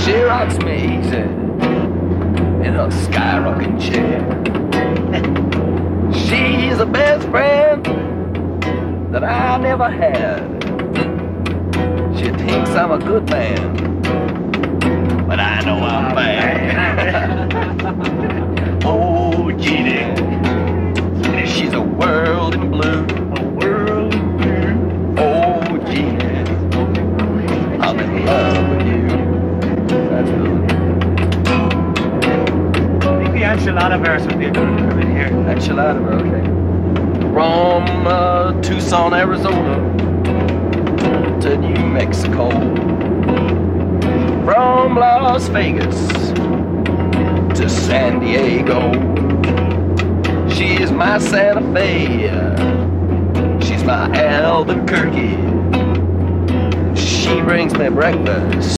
She rocks me easy in a skyrocketing chair. She's the best friend that I never had. She thinks I'm a good man, but I know I'm bad. Oh, Jeannie, she's a world in blue. A world in blue. Oh, Jeannie, I'm in love with you. That's good. I think the enchilada verse would be a good one in here. Enchilada, okay. From Tucson, Arizona to New Mexico. From Las Vegas to San Diego. She's my Santa Fe. She's my Albuquerque. She brings me breakfast